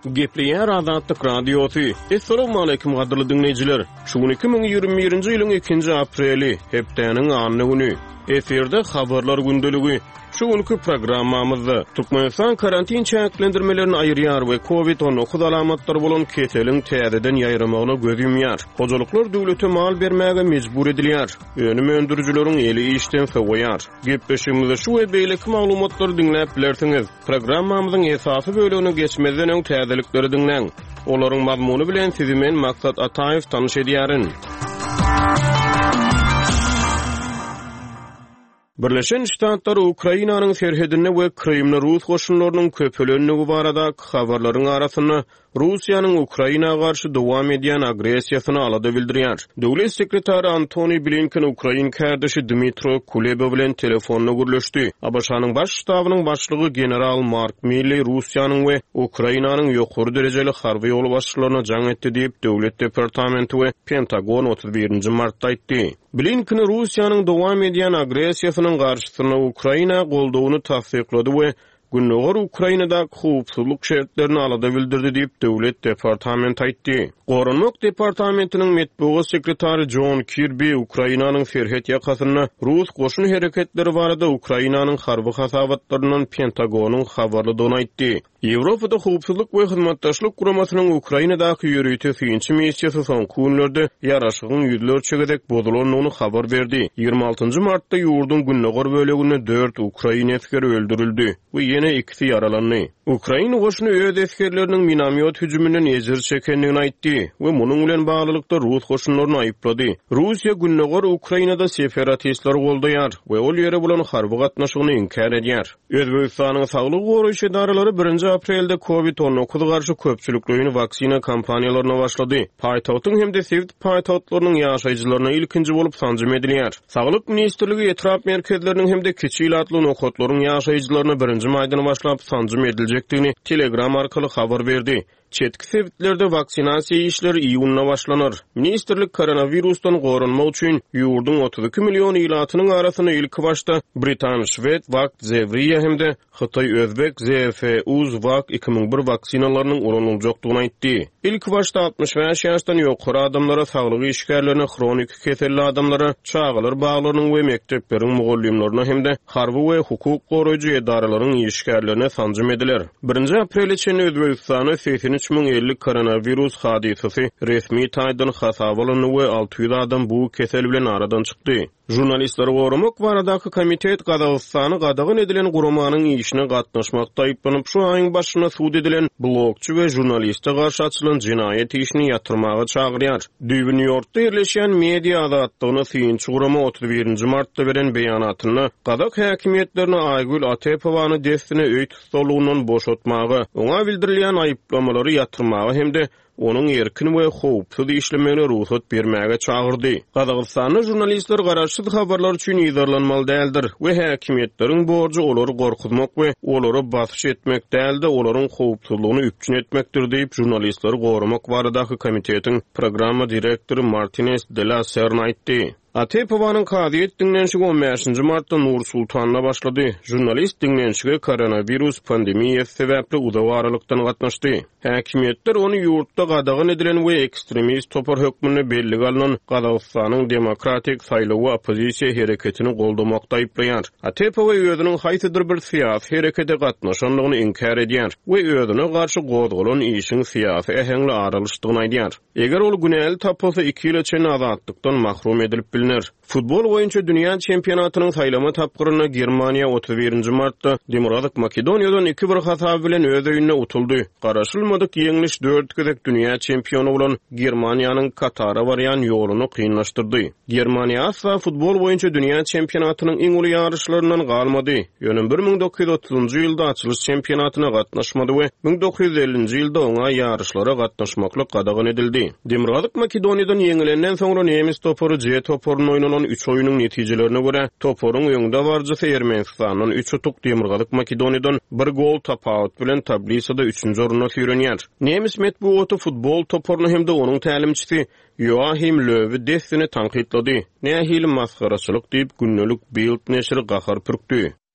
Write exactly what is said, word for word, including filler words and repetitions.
Gepleyer Azatlyk Radiosu. Assalamu alaykum gadyrly dinleyijiler. Şugun iki bin ýygrimi birinji ýylyň ikinji apreli, hepdeniň anyny güni. Eferde habarlar gündöligi. Şugunky programmamyzda Türkmenistan karantin çäklendirmelerini aýyrýar we covid on dokuz alamatlary bolan keseliň täzeden ýaýramagyna göz ýumýar. Hojalyklar döwlete mal bermäge mejbur edilýär. Önüm öndürjüleriň eli işden sowaýar. Gepleşigimizde şu we beýleki maglumatlary dinläp bilersiňiz. Programmamyzyň esasy bölügine geçmeden öň täzelikleri dinleň. Olaryň mazmuny bilen sizi men Maksat Ataýew tanyş edýärin. Birleşen Ştatlar Ukrainanyň serhedine we Krymna Rus goşunlarynyň köpelenligi barada habarlaryň arasyna Russiýanyň Ukraina garşy dowam edýän agresiýasyny alada bildirýär. Döwlet sekretary Antony Blinken Ukraina kärdeşi Dmytro Kuleba bilen telefonna gürleşdi. A B S-nyň baş ştabynyň başlygy general Mark Milley Russiýanyň we Ukrainanyň ýokary derejeli harby ýoly başçylaryna jaň etdi diýip döwlet departamenti we Pentagon otuz birinji martda aýtdy. Blinken Russiýanyň dowam edýän agresiýasynyň garşysyna Ukraina goldawyny tasdiklady we Günnogar Ukrainada howpsuzlyk şertlerini alada bildirdi diýip döwlet departamenti aýtdy. Gorunmak departamentiniň metbuat sekretary John Kirby Ukrainanyň serhet ýakasyna Rus goşun hereketleri barada Ukrainanyň harby hasabatlarynyň Pentagonyň habarladygyny aýtdy. Ýewropada howpsuzlyk we hyzmatdaşlyk guramasynyň Ukrainadaky ýürüýte süýünçi missiýasy soňky günlerde ýaraşygyň ýüzlerçe gedek bozulanyny habar berdi. ýygrimi altynjy martda ýurdun Günnogar böleginde dört Ukraina askeri öldürildi we ýene ikisi yaralandy. Ukraina goşuny öz askerleriniň minamyot hüjümünden ejir çekendigini aýtdy we munyň bilen baglykda Rus goşunlaryny aýyplady. Russiýa Günnogar Ukrainada separatistler goldaýar we ol ýere bolan harby gatnaşygyny inkar edýär. Özbegistanyň saglyk goraýşy idaralary birinji aprelde covid on dokuz garşy köpçülikliğini vaksina kampaniýalaryna başlady. Paýtagtyň hemde Sewit paýtagtlarynyň ýaşaýjylaryna ilkinji bolup sanjym edilýär. Saglyk ministrligi etrap merkezleriniň hemde kiçik atly nokatlaryň ýaşaýjylaryna birinji maýdana başlap sanjym ediljekdigini Telegram arkaly habar berdi. Çetki sevitlerde vaksinasiya işleri iyunna başlanır. Ministerlik koronavirusdan gorunmak üçin ýurdun otuz iki milyon ilatynyň arasyna ilki başta Britan, Şwed, Vak, Zevriya hemde Hytaý, Özbek, Z F Uz, Vak iki min bir vaksinalarynyň ulanyljakdygyny aýtdy. İlki başta altmış beş ýaşdan ýokary adamlara, saglyk işgärlerine, kronik keselli adamlara, çağılar baglarynyň we mektepleriň mugallimlerine hemde harby we hukuk goraýjy edaralaryň işgärlerine sanjym ediler. birinji aprel üçin Özbegistanyň seksen üç min elli koronavirus hadisesi resmi taýdan hasabalany we altı yüz adam bu kesel bilen aradan çykdy. Jurnalistleri gorumak baradaky komitet Gazagystany gadagyn edilen guramanyň işine gatnaşmakda aýyplanyp şu aýyň başyna suud edilen blogçy we jurnaliste garşy açylan jinaýet işini ýatyrmaga çagyrýar. New Yorkda ýerleşýän media azatlygyna süýünçi gurama otuz birinji martda beren beýanatyny Gazak häkimetlerine Aýgül Atepowany destine öý tutulugyndan boşatmagy, oňa bildirilýän aýyplamary ýatyrmagy hemde onun erkin we howpsuz işlemegine ruhsat bermäge çagyrdy. Gazagystanyň jurnalistler garaşsyz habarlar üçin ýydarlanmaly däldir we häkimetleriň borjy olary gorkutmak we olary basyş etmek däldi, olaryň howpsuzlygyny üpçün etmekdir diýip jurnalistleri gorumak baradaky komitetiň programma direktory Martinez de la Serna aýtdy. Atepowanyň kadyet dinlenşigi on beşinji martda Nur Sultanyna başlady. Jurnalist dinlenşigi koronavirus pandemiýasy sebäpli uzaw aralykdan gatnaşdy. Häkimetler ony ýurtda gadagyn edilen we ekstremist topar hökmüne belli galynan Gazagystanyň demokratik saýlawy opozisiýa hereketini goldamakda aýyplaýar. Atepow özüniň haýsydyr bir siýasy herekete gatnaşanlygyny inkar edýär we özüne garşy gozgolan işiň siýasy ähengli aralyşdygyny aýdýar. Eger ol günäli tapasa iki ýyl içinde azatlykdan mahrum edilip bilinir. Futbol boýunça dünýä çempionatynyň saýlama tapgyryna Germaniýa otuz birinji martda Demokratik Makedoniýadan iki bir hasab bilen öz öýünde utuldy. Garaşylmadyk ýeňiliş dört gezek dünýä çempionu bolan Germaniýanyň Katara barýan ýoluny kynlaşdyrdy. Germaniýa asla futbol boýunça dünýä çempionatynyň iň uly ýarışlarynyň galmady. Ýöne bir min dokuz ýüz otuzunjy ýylda açylış çempionatyna gatnaşmady we bin dokuz ýüz ellinji ýylda oňa ýarışlara gatnaşmaklyk gadagyn edildi. Demokratik Makedoniýadan ýeňilenden soňra nemis topary J toparyny oynanan üç oýunyň netijelerine göre toparyň öňünde barjysy Ermenistanyň üç utuk Demokratik Makedoniýadan bir gol tapawut bilen tablisada üçünji oruna süýrenýär. Nemis metbuaty futbol toparyny hemde onuň tälimçisi Joachim Löw destini tanqidlady. Nähili masgaraçylyk diýip günnelik Bild neşri gahar pürkdi.